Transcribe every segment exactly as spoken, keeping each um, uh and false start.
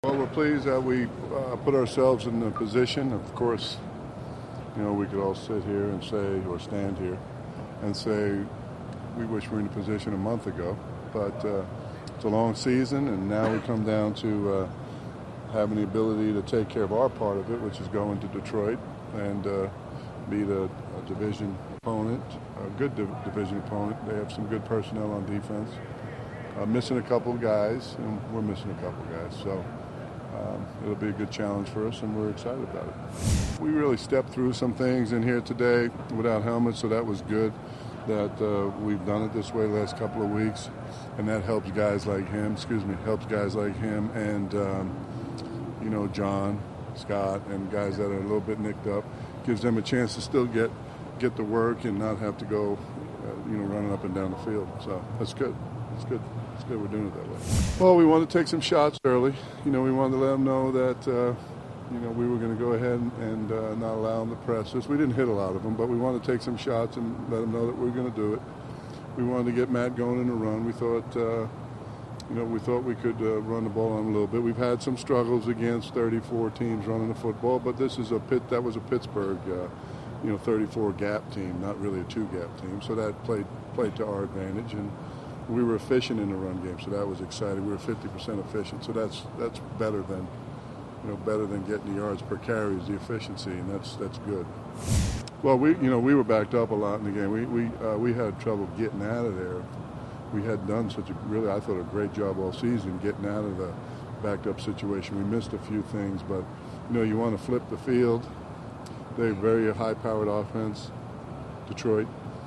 Well, we're pleased that we uh, put ourselves in the position. Of course, you know, we could all sit here and say, or stand here and say, we wish we were in a position a month ago. But uh, it's a long season, and now we come down to uh, having the ability to take care of our part of it, which is going to Detroit and uh, beat a, a division opponent, a good div- division opponent. They have some good personnel on defense. Uh, missing a couple of guys, and we're missing a couple of guys. So. Um, it'll be a good challenge for us, and we're excited about it. We really stepped through some things in here today without helmets, so that was good that uh, we've done it this way the last couple of weeks, and that helps guys like him, excuse me, helps guys like him and, um, you know, John, Scott, and guys that are a little bit nicked up, gives them a chance to still get, get the work and not have to go, uh, you know, running up and down the field. So that's good. That's good. It's good we're doing it that way. Well, we wanted to take some shots early. You know, we wanted to let them know that, uh, you know, we were going to go ahead and, and uh, not allow them to press us. We didn't hit a lot of them, but we wanted to take some shots and let them know that we were going to do it. We wanted to get Matt going in the run. We thought, uh, you know, we thought we could uh, run the ball on them a little bit. We've had some struggles against thirty-four teams running the football, but this is a pit. That was a Pittsburgh, uh, you know, thirty-four gap team, not really a two-gap team. So that played played to our advantage, and we were efficient in the run game, so that was exciting. We were fifty percent efficient, so that's that's better than, you know, better than getting the yards per carry is the efficiency, and that's that's good. Well, we you know we were backed up a lot in the game. We we uh, we had trouble getting out of there. We had done such a really I thought a great job all season getting out of the backed up situation. We missed a few things, but you know you want to flip the field. They're a very high-powered offense, Detroit.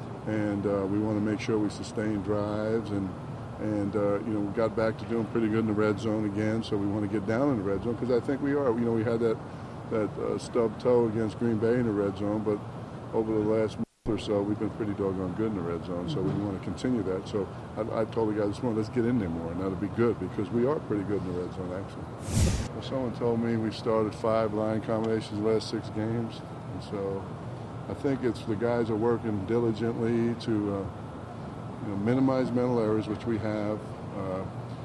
And uh, we want to make sure we sustain drives, and and uh, you know we got back to doing pretty good in the red zone again. So we want to get down in the red zone because I think we are. You know we had that that uh, stub toe against Green Bay in the red zone, but over the last month or so we've been pretty doggone good in the red zone. So we want to continue that. So I, I told the guys this morning, let's get in there more, and that'll be good because we are pretty good in the red zone actually. Well, someone told me we started five line combinations the last six games, and so. I think it's the guys are working diligently to uh, you know, minimize mental errors, which we have, uh,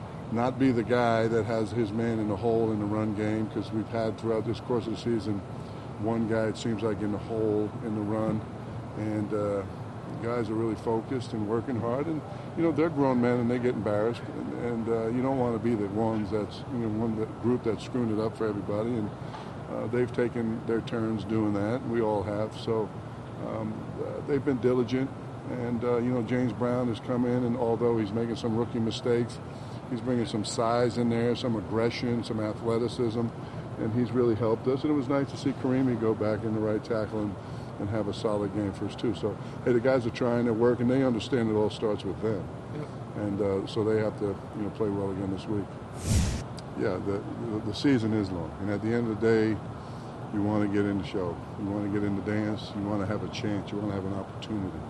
not be the guy that has his man in the hole in the run game, because we've had throughout this course of the season one guy, it seems like, in the hole in the run, and uh, the guys are really focused and working hard, and you know they're grown men and they get embarrassed, and, and uh, you don't want to be the ones that's you know one that group that's screwing it up for everybody, and Uh, they've taken their turns doing that. We all have. So um, uh, they've been diligent. And, uh, you know, James Brown has come in, and although he's making some rookie mistakes, he's bringing some size in there, some aggression, some athleticism, and he's really helped us. And it was nice to see Karimi go back in the right tackle and, and have a solid game for us, too. So, hey, the guys are trying their work, and they understand it all starts with them. Yeah. And uh, so they have to, you know, play well again this week. Yeah, the, the season is long, and at the end of the day, you want to get in the show. You want to get in the dance. You want to have a chance. You want to have an opportunity.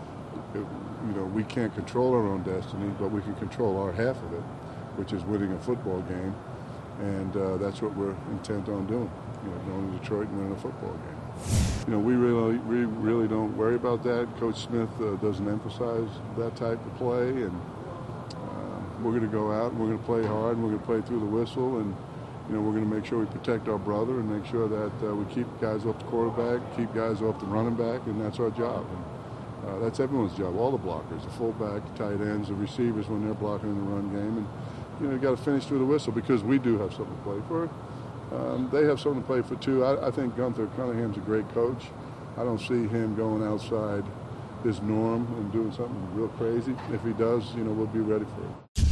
It, you know, we can't control our own destiny, but we can control our half of it, which is winning a football game, and uh, that's what we're intent on doing. You know, going to Detroit and winning a football game. You know, we really, we really don't worry about that. Coach Smith uh, doesn't emphasize that type of play, and. We're going to go out and we're going to play hard and we're going to play through the whistle, and you know we're going to make sure we protect our brother and make sure that uh, we keep guys off the quarterback, keep guys off the running back, and that's our job. And uh, that's everyone's job, all the blockers, the fullback, the tight ends, the receivers when they're blocking in the run game, and you know you got to finish through the whistle because we do have something to play for. Um, they have something to play for too. I, I think Gunther Cunningham's a great coach. I don't see him going outside his norm and doing something real crazy. If he does, you know we'll be ready for it.